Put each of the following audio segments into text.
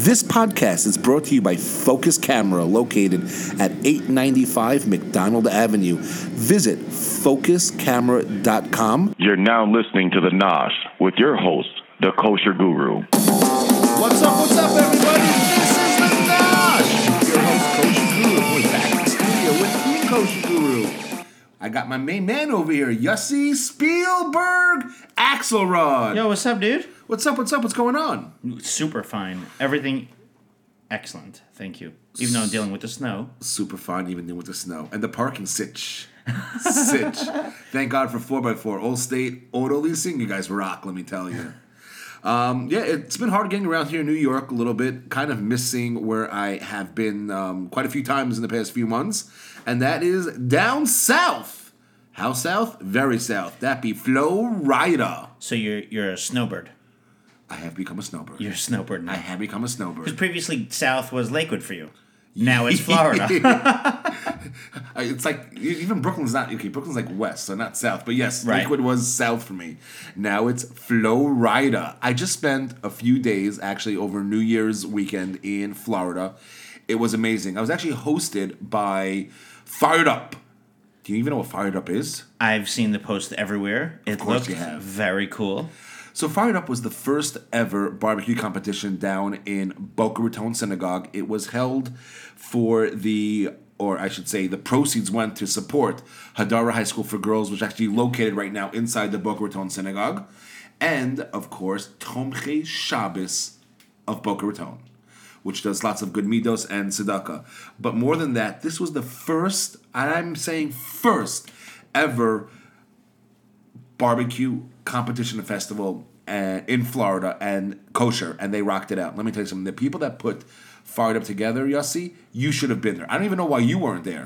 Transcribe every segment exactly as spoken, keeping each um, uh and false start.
This podcast is brought to you by Focus Camera, located at eight ninety-five McDonald Avenue. Visit focus camera dot com. You're now listening to The Nosh with your host, the Kosher Guru. What's up, what's up, everybody? This is The Nosh. Your host, Kosher Guru. We're back in the studio with me, Kosher Guru. I got my main man over here, Yossi Spielberg Axelrod. Yo, what's up, dude? What's up, what's up, what's going on? Super fine. Everything excellent. Thank you. Even though I'm dealing with the snow. Super fine, even dealing with the snow. And the parking sitch. Sitch. Thank God for four by four. Old State Auto Leasing, you guys rock, let me tell you. Um, yeah, it's been hard getting around here in New York a little bit. Kind of missing where I have been um, quite a few times in the past few months. And that is down south. How south? Very south. That be Florida. So you're you're a snowbird. I have become a snowbird. You're a snowbird now. I have become a snowbird. Because previously south was Lakewood for you. Now it's Florida. It's like, even Brooklyn's not, okay, Brooklyn's like west, so not south. But yes, Right. Lakewood was south for me. Now it's Florida. I just spent a few days, actually, over New Year's weekend in Florida. It was amazing. I was actually hosted by Fired Up. Do you even know what Fired Up is? I've seen the post everywhere. It course looked you have. very cool. So Fired Up was the first ever barbecue competition down in Boca Raton Synagogue. It was held for the, or I should say, the proceeds went to support Hadara High School for Girls, which is actually located right now inside the Boca Raton Synagogue. And, of course, Tomchei Shabbos of Boca Raton, which does lots of good midos and tzedakah. But more than that, this was the first, and I'm saying first, ever barbecue competition and festival uh, in Florida and kosher, and they rocked it out. Let me tell you something. The people that put Fired Up together, Yossi, you should have been there. I don't even know why you weren't there.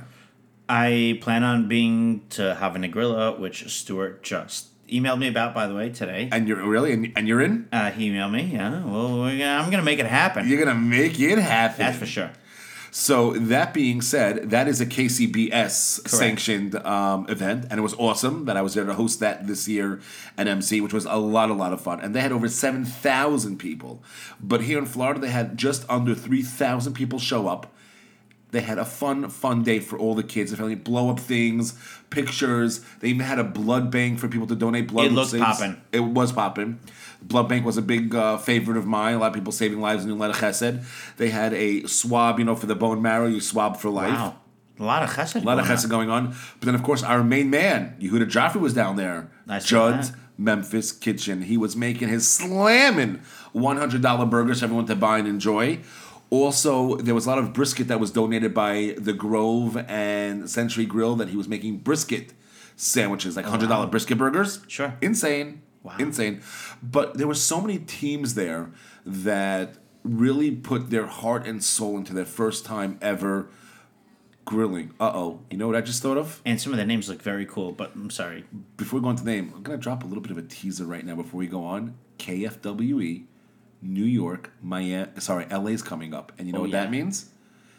I plan on being to Havana Grilla, which Stuart just emailed me about, by the way, today. And you're really, and, and you're in? Uh, he emailed me, yeah. Well, we're gonna, I'm going to make it happen. You're going to make it happen. That's for sure. So that being said, that is a K C B S Correct. sanctioned um, event, and it was awesome that I was there to host that this year at M C, which was a lot, a lot of fun. And they had over seven thousand people. But here in Florida, they had just under three thousand people show up. They had a fun, fun day for all the kids. They blow up things, pictures. They even had a blood bank for people to donate blood. It looked poppin'. It was poppin'. Blood bank was a big uh, favorite of mine. A lot of people saving lives in Ulet Chesed. They had a swab, you know, for the bone marrow. You swab for life. Wow. A lot of chesed. A lot of going chesed on. going on. But then, of course, our main man, Yehuda Joffrey, was down there. I saw Judd's that. Memphis Kitchen. He was making his slamming one hundred dollars burgers for everyone to buy and enjoy. Also, there was a lot of brisket that was donated by the Grove and Century Grill that he was making brisket sandwiches, like one hundred dollars wow. brisket burgers. Sure. Insane. Wow. Insane. But there were so many teams there that really put their heart and soul into their first time ever grilling. Uh-oh. You know what I just thought of? And some of the names look very cool, but I'm sorry. Before we go into the name, I'm going to drop a little bit of a teaser right now before we go on. K F W E, New York, Miami, sorry, L A's coming up. And you know Oh, what yeah. that means?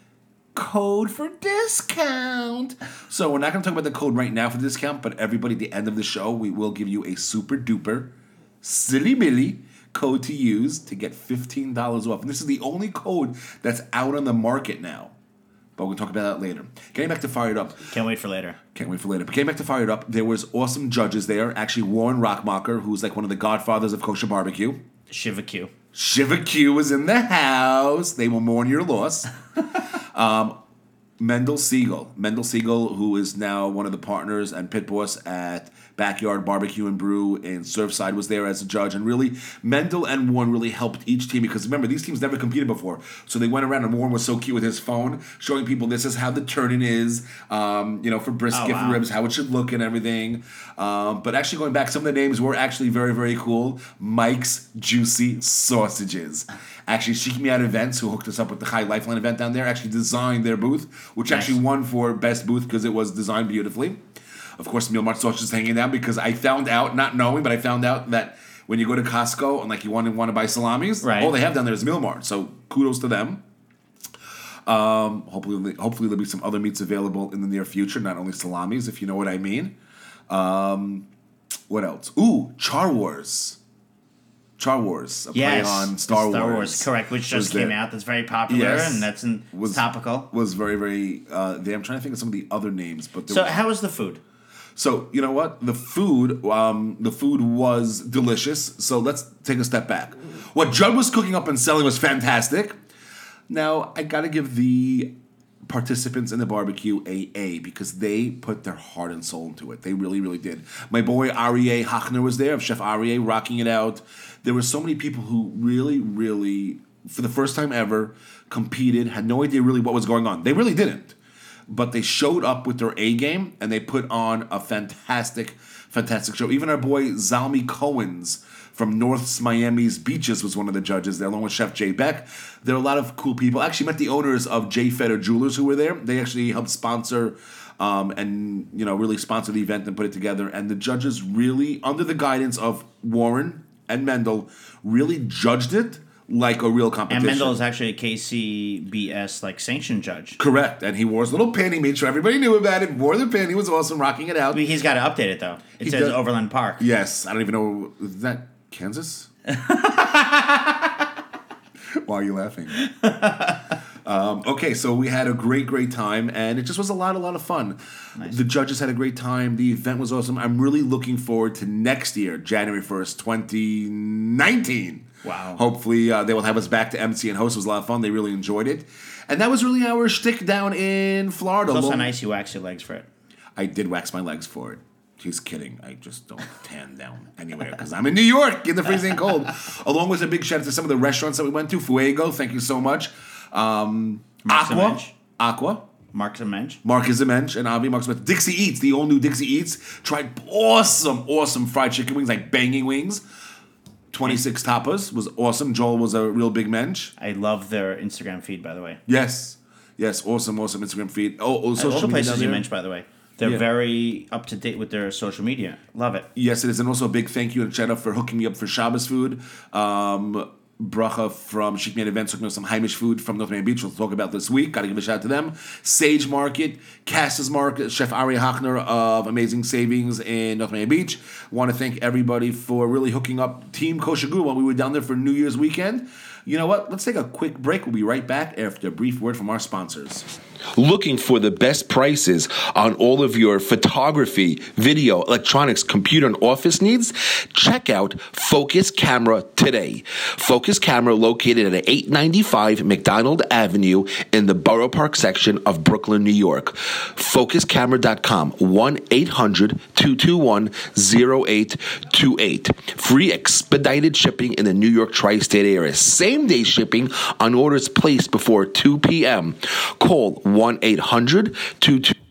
Code for discount. So we're not going to talk about the code right now for the discount, but everybody at the end of the show, we will give you a super duper, silly billy code to use to get fifteen dollars off. And this is the only code that's out on the market now. But we'll talk about that later. Getting back to Fired Up. Can't wait for later. Can't wait for later. But getting back to Fired Up, there was awesome judges there. Actually, Warren Rockmacher, who's like one of the godfathers of kosher barbecue. Shiva Q. Shiva Q was in the house. They will mourn your loss. um, Mendel Siegel. Mendel Siegel, who is now one of the partners and pit boss at Backyard Barbecue and Brew in Surfside, was there as a judge. And really, Mendel and Warren really helped each team because remember, these teams never competed before. So they went around and Warren was so cute with his phone, showing people this is how the turning is, um, you know, for brisket, Oh, wow. for ribs, how it should look and everything. Um, but actually going back, some of the names were actually very, very cool. Mike's Juicy Sausages. Actually, Seek Me Out Events, who hooked us up with the High Lifeline event down there, actually designed their booth, which Nice. actually won for best booth because it was designed beautifully. Of course, Meal Mart Sausages is hanging down because I found out, not knowing, but I found out that when you go to Costco and like you want to want to buy salamis, Right. all they have down there is Meal Mart. So kudos to them. Um, hopefully, hopefully there'll be some other meats available in the near future, not only salamis, if you know what I mean. Um, what else? Ooh, Char Wars. Star Wars, a Yes, play on Star, Star Wars. Wars. Correct, which was just came there. out. That's very popular, Yes. and that's in, Was- topical. Was very, very uh, there. I'm trying to think of some of the other names. but there So, was, how was the food? So, you know what? The food, um, the food was delicious. So let's take a step back. What Judd was cooking up and selling was fantastic. Now, I got to give the participants in the barbecue a A because they put their heart and soul into it. They really, really did. My boy Aryeh Hachner was there, of Chef Aryeh, rocking it out. There were so many people who really, really, for the first time ever, competed, had no idea really what was going on. They really didn't. But they showed up with their A game, and they put on a fantastic, fantastic show. Even our boy Zalmi Cohen's from North Miami's Beaches was one of the judges there, along with Chef Jay Beck. There are a lot of cool people. I actually met the owners of Jay Feder Jewelers who were there. They actually helped sponsor um, and, you know, really sponsor the event and put it together. And the judges really, under the guidance of Warren and Mendel, really judged it like a real And competition. Mendel is actually a K C B S like sanctioned judge. Correct. And he wore his little pin. He made sure everybody knew about it. Wore the pin. He was awesome, rocking it out. He's got to update it though. It He says does- Overland Park. Yes. I don't even know. Is that Kansas? Why are you laughing? um, okay, so we had a great, great time, and it just was a lot, a lot of fun. Nice. The judges had a great time. The event was awesome. I'm really looking forward to next year, January first, twenty nineteen. Wow. Hopefully, uh, they will have us back to M C and host. It was a lot of fun. They really enjoyed it. And that was really our shtick down in Florida. It's also Long- nice you wax your legs for it. I did wax my legs for it. He's kidding. I just don't tan down anywhere because I'm in New York in the freezing cold. Along with a big shout out to some of the restaurants that we went to. Fuego, thank you so much. Um, Mark's and Aqua. Mensch. Aqua. Mark's and Mensch. Marcus Mensch and Avi Marcus Mensch. Dixie Eats, the all new Dixie Eats. Tried awesome, awesome fried chicken wings, like banging wings. twenty-six tapas was awesome. Joel was a real big mensch. I love their Instagram feed, by the way. Yes. Yes, awesome, awesome Instagram feed. Oh, oh All social the media places down you there. mentioned, by the way. They're Yeah. very up to date with their social media. Love it. Yes, it is. And also a big thank you and shout out for hooking me up for Shabbos food. Um, Bracha from Chic Man Events hooking me up some Heimish food from North Miami Beach. We'll talk about this week. Got to give a shout out to them. Sage Market, Cass's Market, Chef Aryeh Hachner of Amazing Savings in North Miami Beach. Want to thank everybody for really hooking up Team Kosher Guru while we were down there for New Year's weekend. You know what? Let's take a quick break. We'll be right back after a brief word from our sponsors. Looking for the best prices on all of your photography, video, electronics, computer, and office needs? Check out Focus Camera today. Focus Camera located at eight ninety-five McDonald Avenue in the Borough Park section of Brooklyn, New York. focus camera dot com, one eight hundred two two one zero eight two eight. Free expedited shipping in the New York tri-state area. Same day shipping on orders placed before two p.m. Call one eight hundred two two.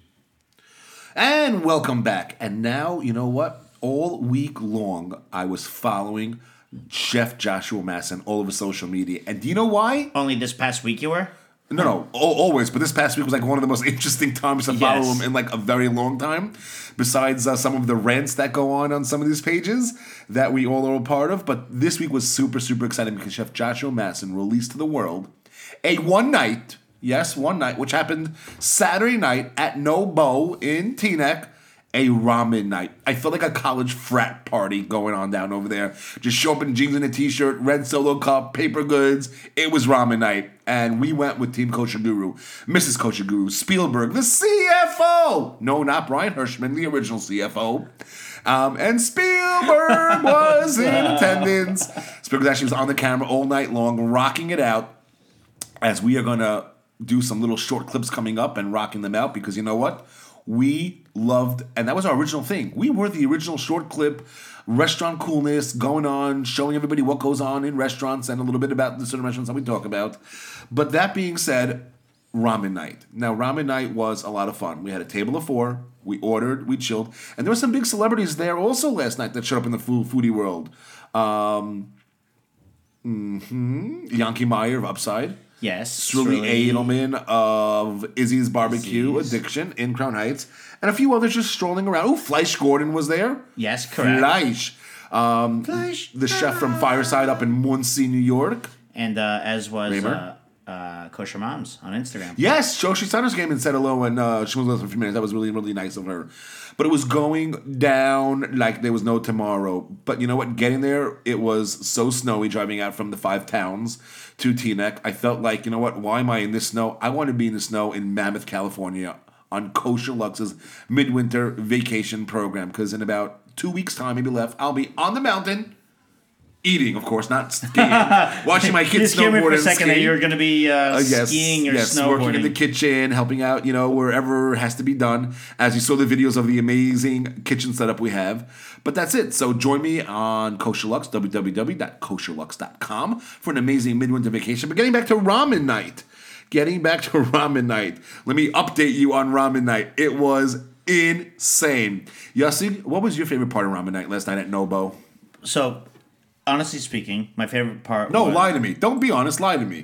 And welcome back. And now, you know what? All week long, I was following Chef Joshua Masson all over social media. And do you know why? Only this past week you were? No, no, al- always. But this past week was like one of the most interesting times to follow Yes. him in like a very long time. Besides uh, some of the rants that go on on some of these pages that we all are a part of. But this week was super, super exciting because Chef Joshua Masson released to the world a one night, yes, one night, which happened Saturday night at No Bow in Teaneck. A ramen night. I felt like a college frat party going on down over there. Just show up in jeans and a t-shirt, red solo cup, paper goods. It was ramen night. And we went with Team Kosher Guru, Missus Kosher Guru, Spielberg, the C F O. No, not Brian Hirschman, the original C F O. Um, and Spielberg was in attendance. Spielberg actually was on the camera all night long, rocking it out. As we are going to do some little short clips coming up and rocking them out. Because you know what? We loved, and that was our original thing. We were the original short clip, restaurant coolness going on, showing everybody what goes on in restaurants and a little bit about the certain restaurants that we talk about. But that being said, ramen night. Now, ramen night was a lot of fun. We had a table of four. We ordered, we chilled. And there were some big celebrities there also last night that showed up in the food, foodie world. Um, mm-hmm, Yankee Meyer of Upside. Yes. Sruli Sruli. Edelman of Izzy's Barbecue Izzy's. Addiction in Crown Heights, and a few others just strolling around. Oh, Fleisch Gordon was there. Yes, correct. Fleisch. Um, Fleisch. the chef from Fireside up in Muncie, New York. And uh, as was Raymer. uh, uh, uh, Kosher Moms on Instagram. Yes, Joshi Sanders came and said hello, and uh, she was with us for a few minutes. That was really, really nice of her. But it was going down like there was no tomorrow. But you know what? Getting there, it was so snowy driving out from the five towns to Teaneck. I felt like, you know what? Why am I in this snow? I want to be in the snow in Mammoth, California on Kosher Lux's midwinter vacation program. Because in about two weeks' time, maybe left, I'll be on the mountain. Eating, of course, not skiing. Watching my kids snowboard me for a and second ski. that you're going to be uh, Uh, yes, skiing or yes, snowboarding. working in the kitchen, helping out, you know, wherever has to be done. As you saw the videos of the amazing kitchen setup we have. But that's it. So join me on Kosher Lux, w w w dot kosher lux dot com for an amazing midwinter vacation. But getting back to ramen night. Getting back to ramen night. Let me update you on ramen night. It was insane. Yossi, what was your favorite part of ramen night last night at Nobo? So, honestly speaking, my favorite part No, was lie to me. Don't be honest. Lie to me.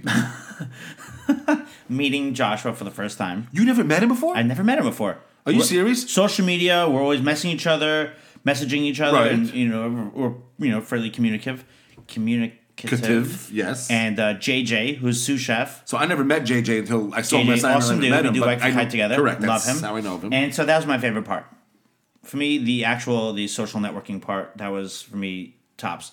meeting Joshua for the first time. You never met him before? I never met him before. Are you We're- serious? Social media, we're always messaging each other, messaging each other, Right. and you know, we're, we're you know fairly communicative, communicative. Cative, yes. And uh, J J, who's sous chef. So I never met J J until I saw him J last J, night. awesome I never dude. met We him, do but like to I kite know- together. Correct. Love That's him. how I know of him. And so that was my favorite part. For me, the actual the social networking part, that was for me tops.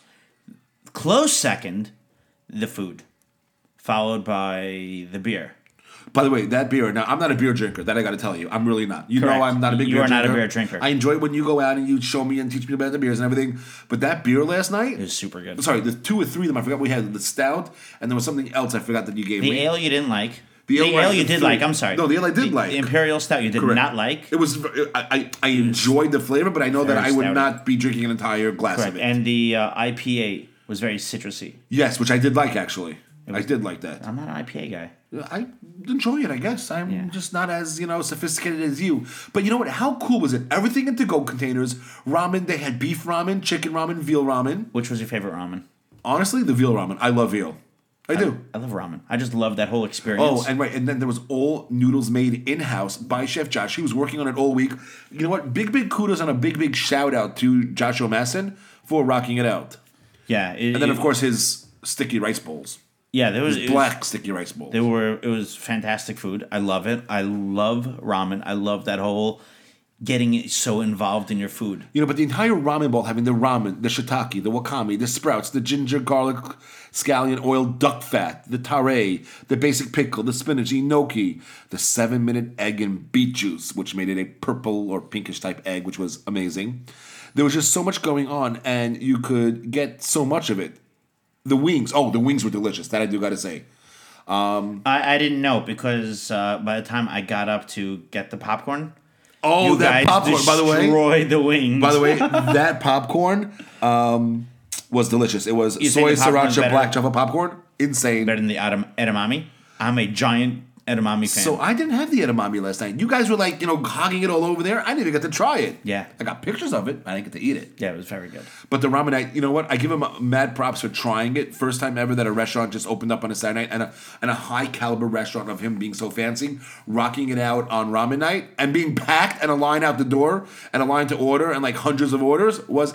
Close second, the food, followed by the beer. By the way, that beer. Now, I'm not a beer drinker. That I got to tell you, I'm really not. You Correct. know, I'm not a big. You beer are not a drinker. beer drinker. I enjoy it when you go out and you show me and teach me about the beers and everything. But that beer last night, It was super good. sorry, the two or three of them. I forgot we had the stout, and there was something else I forgot that you gave The me. ale you didn't like. The The ale, ale, right, you the did three. like. I'm sorry. No, the ale I did The like. Imperial Stout you did Correct. not like. It was. I I, I enjoyed the flavor, but I know that Very I would stouty. not be drinking an entire glass Correct. of it. And the uh, I P A was very citrusy. Yes, which I did like actually. I did like that. I'm not an I P A guy. I enjoy it, I guess. I'm Yeah. just not as, you know, sophisticated as you. But you know what? How cool was it? Everything in to-go containers. Ramen, they had beef ramen, chicken ramen, veal ramen. Which was your favorite ramen? Honestly, the veal ramen. I love veal. I do. I love ramen. I just love that whole experience. Oh, and right, and then there was all noodles made in-house by Chef Josh. He was working on it all week. You know what? Big, big kudos and a big, big shout-out to Joshua Masson for rocking it out. yeah. It, And then, it- of course, his sticky rice bowls. yeah, there was, His it was black sticky rice bowls. They were. It was fantastic food. I love it. I love ramen. I love that whole getting it so involved in your food. You know, but the entire ramen bowl having the ramen, the shiitake, the wakame, the sprouts, the ginger, garlic, scallion oil, duck fat, the tare, the basic pickle, the spinach, the gnocchi, the seven-minute egg and beet juice, which made it a purple or pinkish type egg, which was amazing. There was just so much going on, and you could get so much of it. The wings. Oh, the wings were delicious. That I do got to say. I, I didn't know because uh, by the time I got up to get the popcorn, Oh, you that guys popcorn, by the way. destroyed the wings. By the way, that popcorn um, was delicious. It was You soy think the popcorn's sriracha better? black truffle popcorn. Insane. better than the edam- edamame. I'm a giant edamame fan. So I didn't have the edamame last night. You guys were like, you know, hogging it all over there. I didn't even get to try it. Yeah. I got pictures of it. I didn't get to eat it. yeah, it was very good. But the ramen night, you know what? I give him mad props for trying it. First time ever that a restaurant just opened up on a Saturday night, and a and a high caliber restaurant of him being so fancy, rocking it out on ramen night, and being packed and a line out the door and a line to order and like hundreds of orders was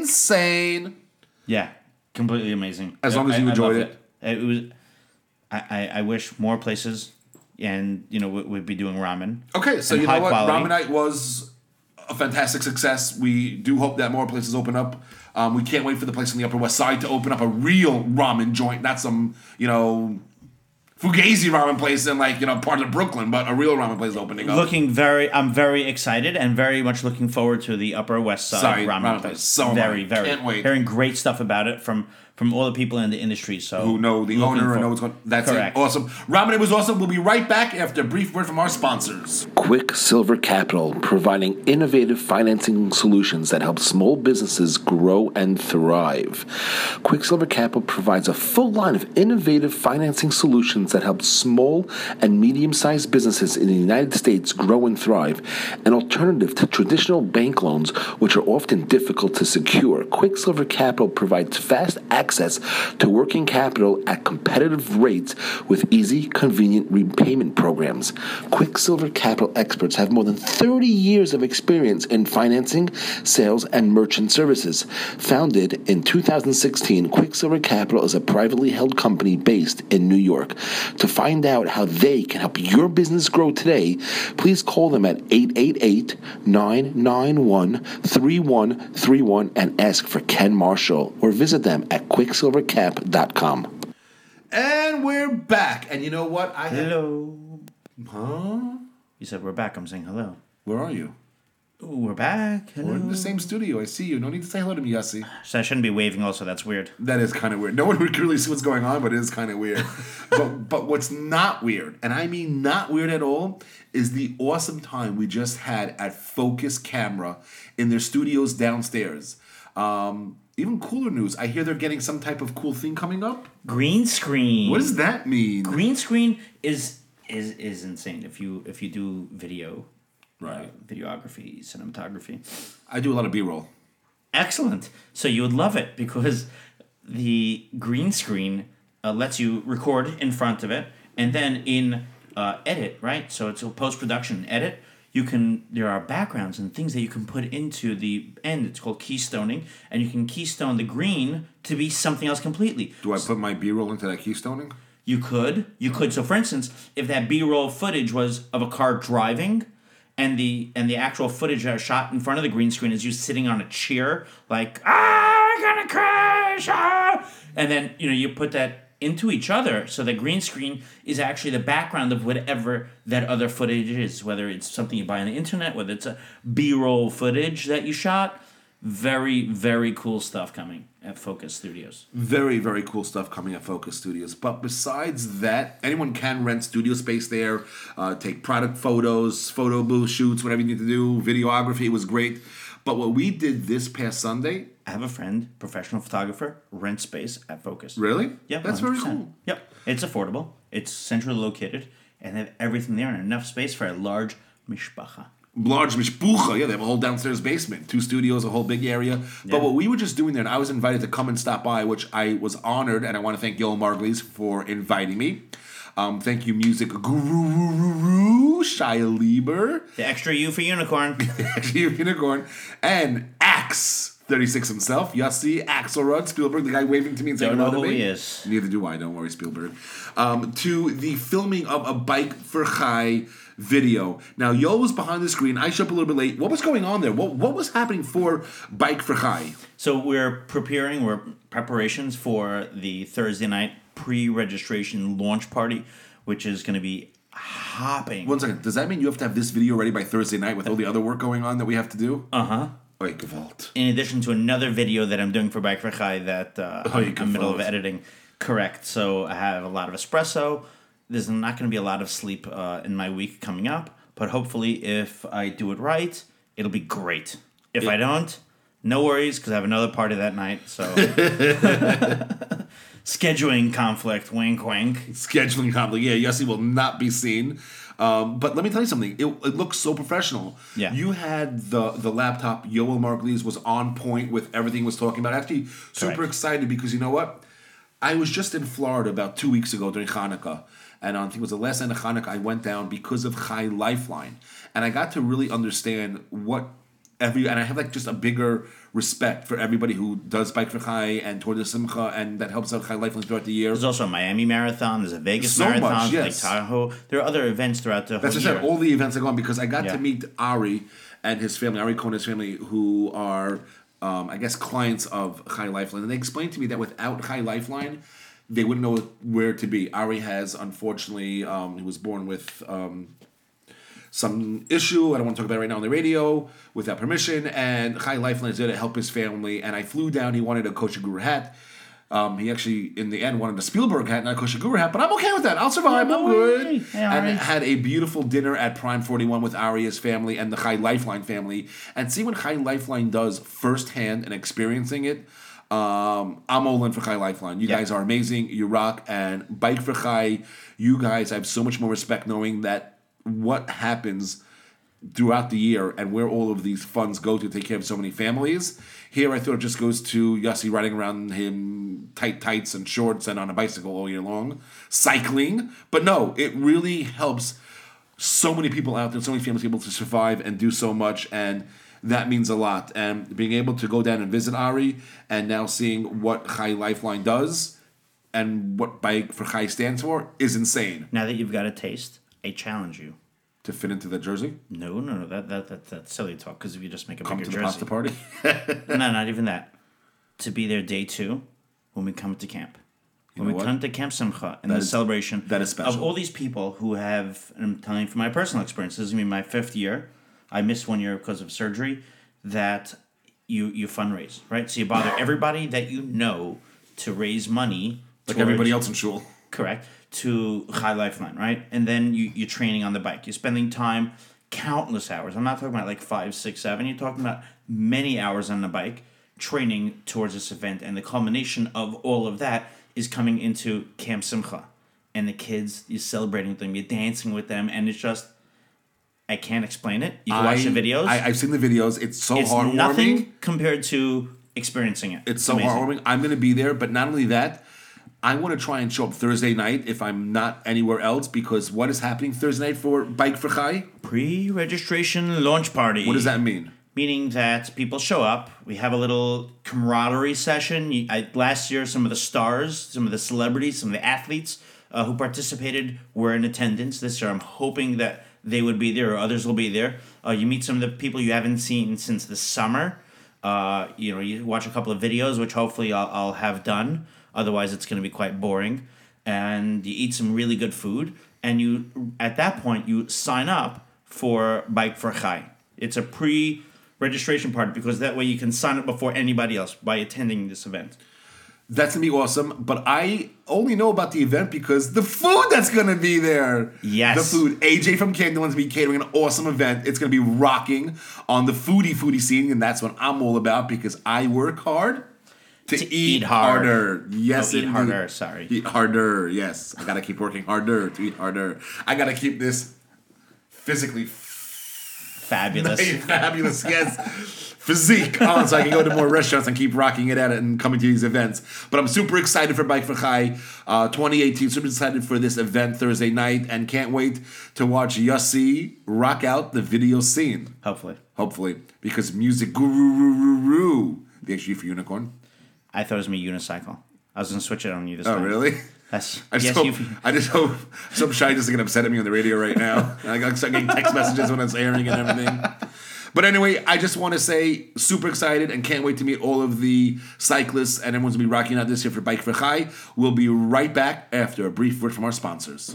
insane. Yeah, completely amazing. As long as I- you I enjoyed loved it. It was. I, I, I wish more places, and you know, would, would be doing ramen. Okay, so And you know high what? quality. Ramen night was a fantastic success. We do hope that more places open up. Um, we can't wait for the place on the Upper West Side to open up a real ramen joint, not some, you know, Fugazi ramen place in like, you know, part of Brooklyn, but a real ramen place opening up. Looking very, I'm very excited and very much looking forward to the Upper West Side Side ramen, ramen place. place. So am very, I. very. Can't wait. Hearing great stuff about it from from all the people in the industry. So Who know the looking owner and for- know what's going on. That's Correct. it. Awesome. Ramen It was awesome. We'll be right back after a brief word from our sponsors. Quicksilver Capital, providing innovative financing solutions that help small businesses grow and thrive. Quicksilver Capital provides a full line of innovative financing solutions that help small and medium-sized businesses in the United States grow and thrive, an alternative to traditional bank loans, which are often difficult to secure. Quicksilver Capital provides fast access access to working capital at competitive rates with easy, convenient repayment programs. Quicksilver Capital experts have more than thirty years of experience in financing, sales, and merchant services. Founded in two thousand sixteen, Quicksilver Capital is a privately held company based in New York. To find out how they can help your business grow today, please call them at eight eight eight, nine nine one, three one three one and ask for Ken Marshall, or visit them at quicksilver cap dot com. And we're back. And you know what? I have... Hello. Huh? You said we're back. I'm saying hello. Where are you? Ooh, we're back. Hello. We're in the same studio. I see you. No need to say hello to me, Yossi. So I shouldn't be waving also. That's weird. That is kind of weird. No one would really see what's going on, but it is kind of weird. but but what's not weird, and I mean not weird at all, is the awesome time we just had at Focus Camera in their studios downstairs. Um, even cooler news. I hear they're getting some type of cool thing coming up. Green screen. What does that mean? Green screen is is is insane. If you if you do video, Right. uh, videography, cinematography. I do a lot of B-roll. Excellent. So you would love it because the green screen uh, lets you record in front of it, and then in uh, edit, right? So it's a post-production edit. You can there are backgrounds and things that you can put into the end. It's called keystoning, and you can keystone the green to be something else completely. Do I put my B-roll into that keystoning? You could. You could. So for instance, if that B-roll footage was of a car driving, and the and the actual footage that I shot in front of the green screen is you sitting on a chair, like, ah, I'm gonna crash, ah! And then, you know, you put that into each other, so the green screen is actually the background of whatever that other footage is, whether it's something you buy on the internet, whether it's a B-roll footage that you shot. Very, very cool stuff coming at Focus Studios. Very, very cool stuff coming at Focus Studios. But besides that, anyone can rent studio space there, uh, take product photos, photo booth shoots, whatever you need to do, videography. It was great. But what we did this past Sunday... I have a friend, professional photographer, rent space at Focus. Really? Yep. That's one hundred very percent. cool. Yep. It's affordable. It's centrally located, and they have everything there and enough space for a large mishpacha. Large mishpucha, yeah, they have a whole downstairs basement, two studios, a whole big area. Yeah. But what we were just doing there, and I was invited to come and stop by, which I was honored, and I want to thank Yoel Margulies for inviting me. Um, thank you, music guru Shia Lieber, The extra U for unicorn. actually unicorn, and Axe thirty-six himself, Yossi Axelrod Spielberg, the guy waving to me and saying Don't know hello to who me. he is. Neither do I. Don't worry, Spielberg. Um, to the filming of a Bike for Chai video. Now, Yoel was behind the screen. I showed up a little bit late. What was going on there? What what was happening for Bike for Chai? So we're preparing, we're preparations for the Thursday night pre-registration launch party, which is going to be hopping. One second. Does that mean you have to have this video ready by Thursday night with all the other work going on that we have to do? Uh-huh. Oy, gewalt. In addition to another video that I'm doing for Bike for Chai that uh, Oh, I'm you in the can middle of follow it. editing. Correct. So I have a lot of espresso. There's not going to be a lot of sleep uh, in my week coming up, but hopefully if I do it right, it'll be great. If It- I don't, no worries, because I have another party that night, so... Scheduling conflict, wink, wink. Scheduling conflict. Yeah, Yossi will not be seen. Um, but let me tell you something. It, it looks so professional. Yeah. You had the the laptop. Yoel Margulies was on point with everything he was talking about. Actually, super Correct. excited because you know what? I was just in Florida about two weeks ago during Hanukkah. And on, I think it was the last end of Hanukkah, I went down because of Chai Lifeline. And I got to really understand what every... And I have like just a bigger respect for everybody who does Bike for Chai and Tour de Simcha and that helps out Chai Lifeline throughout the year. There's also a Miami Marathon. There's a Vegas So much, Marathon. yes. Lake Tahoe. There are other events throughout the That's whole what I year. said. All the events I go on because I got Yeah. to meet Ari and his family, Ari Cohen and his family, who are, um, I guess, clients of Chai Lifeline. And they explained to me that without Chai Lifeline, they wouldn't know where to be. Ari has, unfortunately, um, he was born with um, some issue. I don't want to talk about it right now on the radio without permission. And Chai Lifeline is there to help his family. And I flew down. He wanted a Kosher Guru hat. Um, he actually, in the end, wanted a Spielberg hat, not a Kosher Guru hat. But I'm okay with that. I'll survive. I'm good. Hey, and Ari. had a beautiful dinner at Prime forty-one with Ari's family and the Chai Lifeline family. And see what Chai Lifeline does firsthand and experiencing it. Um, I'm all in for Chai Lifeline. You Yeah. guys are amazing. You rock. And Bike for Chai, you guys, I have so much more respect knowing that what happens throughout the year and where all of these funds go to take care of so many families. Here, I thought it just goes to Yossi riding around him tight tights and shorts and on a bicycle all year long, cycling. But no, it really helps so many people out there, so many families able to survive and do so much, and that means a lot. And being able to go down and visit Ari, and now seeing what Chai Lifeline does and what Bike for Chai stands for is insane. Now that you've got a taste, I challenge you. To fit into the jersey? No, no, no. That that, that that's silly talk. Because if you just make a Come bigger to the jersey, pasta party? no, not even that. To be there day two when we come to camp. You When know we what? come to Camp Simcha and That the is- celebration that is special. of all these people who have, and I'm telling you from my personal experience, this is going to be my fifth year. I missed one year because of surgery. That you you fundraise, right? So you bother everybody that you know to raise money. Like towards- everybody else in shul. Correct. To Chai Lifeline, right? And then you, you're training on the bike. You're spending time, countless hours. I'm not talking about like five, six, seven. You're talking about many hours on the bike training towards this event. And the culmination of all of that is coming into Camp Simcha. And the kids, you're celebrating with them, you're dancing with them. And it's just, I can't explain it. You can watch the videos. I, I've seen the videos. It's so it's heartwarming. nothing compared to experiencing it. It's so amazing. heartwarming. I'm going to be there, but not only that, I want to try and show up Thursday night if I'm not anywhere else, because what is happening Thursday night for Bike for Chai? Pre-registration launch party. What does that mean? Meaning that people show up. We have a little camaraderie session. You- I, last year, some of the stars, some of the celebrities, some of the athletes uh, who participated were in attendance. This year, I'm hoping that they would be there or others will be there. Uh, you meet some of the people you haven't seen since the summer. Uh, you know, you watch a couple of videos, which hopefully I'll, I'll have done. Otherwise, it's going to be quite boring. And you eat some really good food. And you, at that point, you sign up for Bike for Chai. It's a pre-registration party because that way you can sign up before anybody else by attending this event. That's going to be awesome, but I only know about the event because the food that's going to be there. Yes. The food. A J from Candleland's be catering an awesome event. It's going to be rocking on the foodie foodie scene, and that's what I'm all about because I work hard to, To eat, eat hard. harder. Yes, Oh, eat indeed. harder, sorry. Eat harder, yes. I got to keep working harder to eat harder. I got to keep this physically Fabulous. fabulous, yes, physique on, so I can go to more restaurants and keep rocking it at it and coming to these events. But I'm super excited for Bike for Chai uh, twenty eighteen. Super excited for this event Thursday night, and can't wait to watch Yossi rock out the video scene. Hopefully. Hopefully, because music guru, the H G for Unicorn. I thought it was me unicycle. I was going to switch it on you this Oh, time. really? That's, I just yes, hope. you I just hope some shy doesn't get upset at me on the radio right now. I got start getting text messages when it's airing and everything. But anyway, I just want to say super excited and can't wait to meet all of the cyclists and everyone's gonna be rocking out this year for Bike for Chai. We'll be right back after a brief word from our sponsors.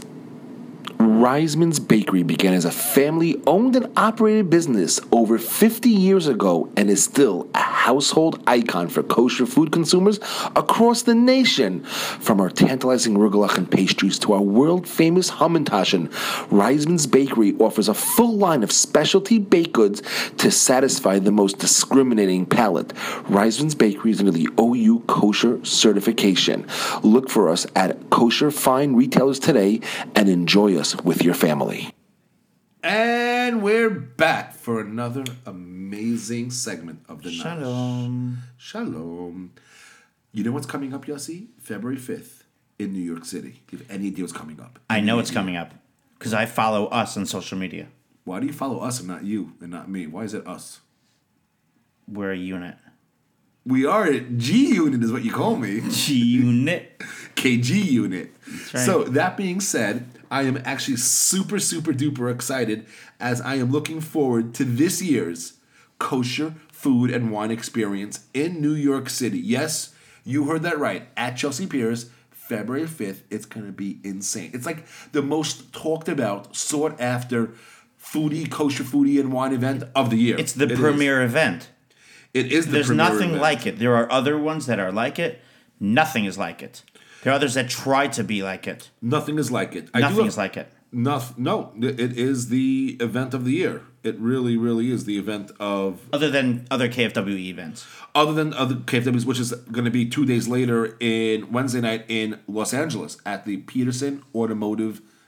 Reisman's Bakery began as a family-owned and operated business over fifty years ago and is still a household icon for kosher food consumers across the nation. From our tantalizing rugelach and pastries to our world-famous Hamantaschen, Reisman's Bakery offers a full line of specialty baked goods to satisfy the most discriminating palate. Reisman's Bakery is under the O U Kosher certification. Look for us at kosher fine retailers today and enjoy us with your family. And we're back for another amazing segment of the night. Shalom. Shalom. You know what's coming up, Yossi? February fifth in New York City. Do you have any idea what's coming up? I know Any it's idea? coming up because I follow us on social media. Why do you follow us and not you and not me? Why is it us? We're a unit. We are a G unit is what you call me. G-unit. K G unit. right. So that being said, I am actually super, super duper excited as I am looking forward to this year's kosher food and wine experience in New York City. Yes, you heard that right. At Chelsea Piers, February fifth, it's going to be insane. It's like the most talked about, sought after foodie, kosher foodie and wine event of the year. It's the It is. premier event. It is the There's premier nothing event. like it. There are other ones that are like it. Nothing is like it. There are others that try to be like it. Nothing is like it. I do Nothing have- is like it. Noth- no, it is the event of the year. It really, really is the event of, Other than other K F W events. other than other K F Ws, which is going to be two days later in Wednesday night in Los Angeles at the Peterson Automotive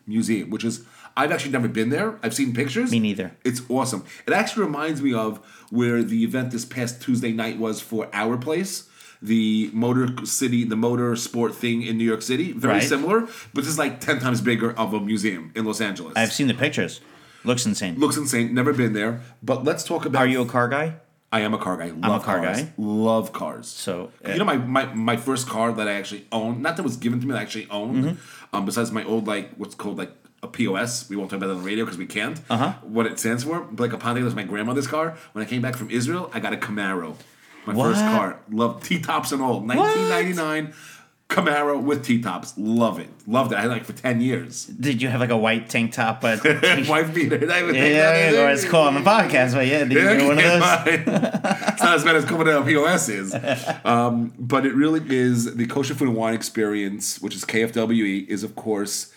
Museum, which is, I've actually never been there. I've seen pictures. Me neither. It's awesome. It actually reminds me of where the event this past Tuesday night was for Our Place, the Motor City, the motor sport thing in New York City. Very Right. similar, but this is like ten times bigger of a museum in Los Angeles. I've seen the pictures. Looks insane. Looks insane. Never been there. But let's talk about... Are you a car guy? I am a car guy. Love a car cars. guy. Love cars. So, uh, you know, my, my my first car that I actually owned, not that was given to me, that I actually owned, Mm-hmm. um, besides my old, like, what's called, like, a P O S. We won't talk about that on the radio because we can't. Uh-huh. What it stands for. But, like, a Pontiac was my grandmother's car. When I came back from Israel, I got a Camaro. My What? first car. Love T-tops and all. nineteen ninety-nine Camaro with T-tops. Love it. Loved it. I had it, like, for ten years. Did you have like a white tank top? But Wife beater. That was- yeah, yeah, or it's cool on the podcast. But yeah, did you Yeah, get one of those? mine. It's not as bad as coming out P O S is. Um, but it really is the Kosher Food and Wine Experience, which is K F W E, is of course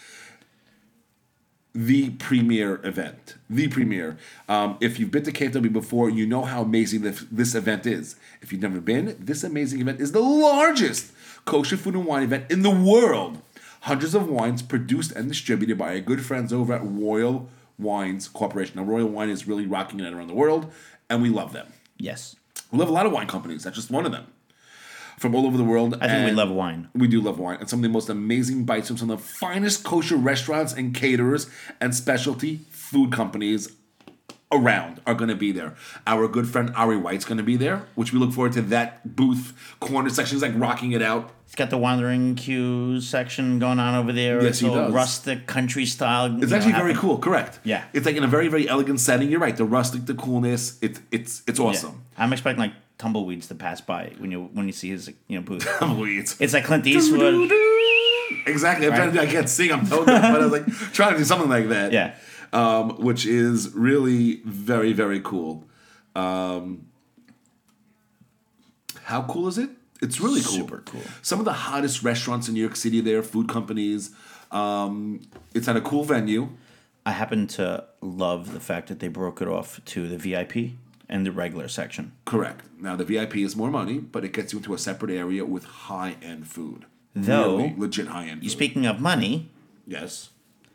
the premier event. The premier. Um, if you've been to K F W before, you know how amazing this, this event is. If you've never been, this amazing event is the largest kosher food and wine event in the world. Hundreds of wines produced and distributed by our good friends over at Royal Wines Corporation. Now, Royal Wine is really rocking it around the world, and we love them. Yes, We love a lot of wine companies. That's just one of them. From all over the world. I think we and love wine. We do love wine. And some of the most amazing bites from some of the finest kosher restaurants and caterers and specialty food companies around are going to be there. Our good friend Ari White's going to be there, which we look forward to that booth corner section. He's like rocking it out. It's got the Wandering Q section going on over there. Yes, it's he all does. rustic country style. It's actually very cool. Correct. Yeah. It's like in a very, very elegant setting. You're right. The rustic, the coolness. It's it's it's awesome. I'm expecting like tumbleweeds to pass by when you when you see his you know booth. Tumbleweeds. It's like Clint Eastwood. Exactly. I'm Right? trying to do, I can't sing. I'm told that, but I was like trying to do something like that. Yeah. Um, which is really very, very cool. Um, how cool is it? It's really cool. Super cool. Some of the hottest restaurants in New York City there, food companies. Um, it's at a cool venue. I happen to love the fact that they broke it off to the V I P and the regular section. Correct. Now, the V I P is more money, but it gets you into a separate area with high-end food. Though, Really legit high-end food. Speaking of money, Yes.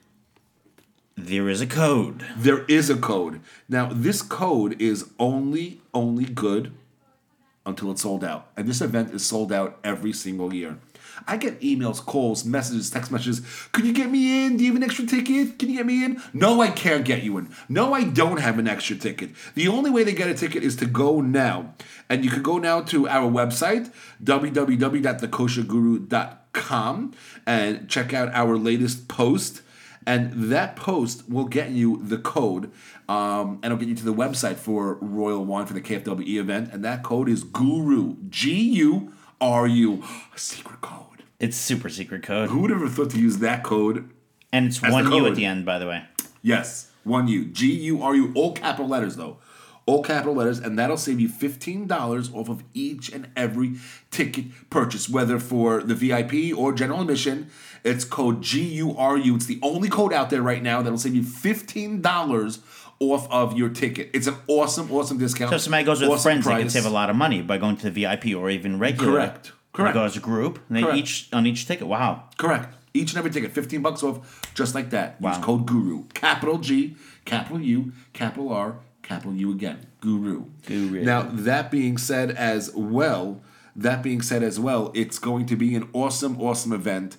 there is a code. There is a code. Now, this code is only, only good until it's sold out. And this event is sold out every single year. I get emails, calls, messages, text messages. Could you get me in? Do you have an extra ticket? Can you get me in? No, I can't get you in. No, I don't have an extra ticket. The only way to get a ticket is to go now. And you can go now to our website, w w w dot the kosher guru dot com, and check out our latest post. And that post will get you the code, um, and it'll get you to the website for Royal Wine for the K F W E event. And that code is GURU, G U R U, a secret code. It's super secret code. Who would have ever thought to use that code? And it's As one the U code. at the end, by the way. Yes, one U, G U R U, all capital letters though. All capital letters, and that'll save you fifteen dollars off of each and every ticket purchase, whether for the V I P or general admission. It's code G U R U. It's the only code out there right now that'll save you fifteen dollars off of your ticket. It's an awesome, awesome discount. So if somebody goes with awesome friends, they can price. save a lot of money by going to the V I P or even regular. Correct. Correct. They go as a group, and they Correct. each on each ticket. Wow. Correct. Each and every ticket, fifteen bucks off, just like that. Use Wow. code GURU. Capital G, capital U, capital R, capital U again. GURU. Guru. Now, that being said as well, that being said as well, it's going to be an awesome, awesome event.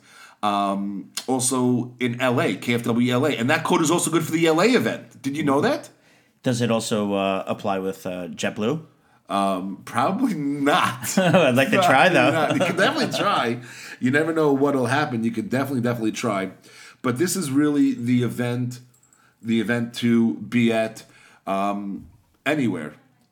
Um, also in L A, K F W L A. And that code is also good for the L A event. Did you know that? Does it also uh, apply with uh, JetBlue? Probably not. I'd like to try Probably though. not. You can definitely try. You never know what'll happen. You can definitely, definitely try. But this is really the event, the event to be at um, anywhere.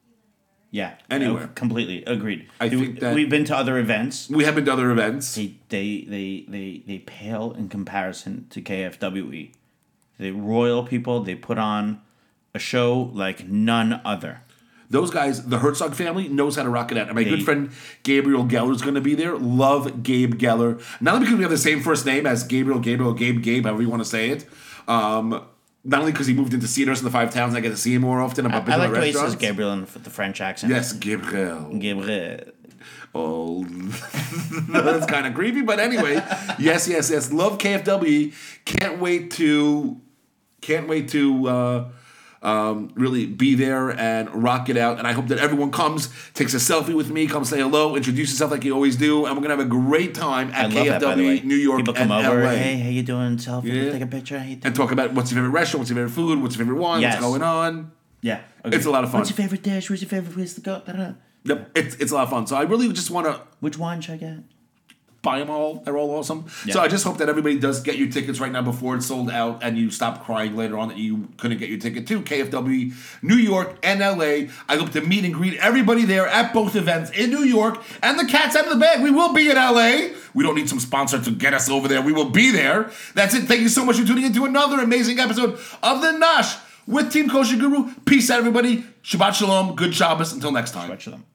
Yeah. Anywhere. No, completely agreed. I Do- think that- we've been to other events. We have been to other events. They they they they, they pale in comparison to K F W E. The royal people, they put on a show like none other. Those guys, the Herzog family, knows how to rock it out. And my They- good friend Gabriel Geller is going to be there. Love Gabe Geller. Not only because we have the same first name as Gabriel, Gabriel, Gabe, Gabe, however you want to say it. Um, not only because he moved into Cedars in the Five Towns and I get to see him more often. I'm I, up in I the like the way he says restaurants. Gabriel in the French accent. Yes, Gabriel. Gabriel. Oh, that's kind of creepy. But anyway, yes, yes, yes. Love K F W. Can't wait to, can't wait to uh, um, really be there and rock it out. And I hope that everyone comes, takes a selfie with me, come say hello, introduce yourself like you always do, and we're gonna have a great time at I love K F W that, by the way. New York People come and over. L A. Hey, how you doing? Selfie. Yeah. Take a picture. How you doing? And talk about what's your favorite restaurant, what's your favorite food, what's your favorite wine, Yes. what's going on. Yeah, okay. It's a lot of fun. What's your favorite dish? Where's your favorite place to go? Da-da. Yep, it's it's a lot of fun. So I really just want to Which wine should I get? buy them all. They're all awesome. Yeah. So I just hope that everybody does get your tickets right now before it's sold out, and you stop crying later on that you couldn't get your ticket to K F W, New York, and L A. I hope to meet and greet everybody there at both events in New York, and the cat's out of the bag. We will be in L A. We don't need some sponsor to get us over there. We will be there. That's it. Thank you so much for tuning in to another amazing episode of The Nosh with Team Kosher Guru. Peace out, everybody. Shabbat Shalom. Good Shabbos. Until next time. Shabbat Shalom.